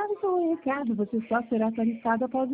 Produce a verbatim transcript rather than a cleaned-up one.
Obrigado pelo recado. Você só será tarifado após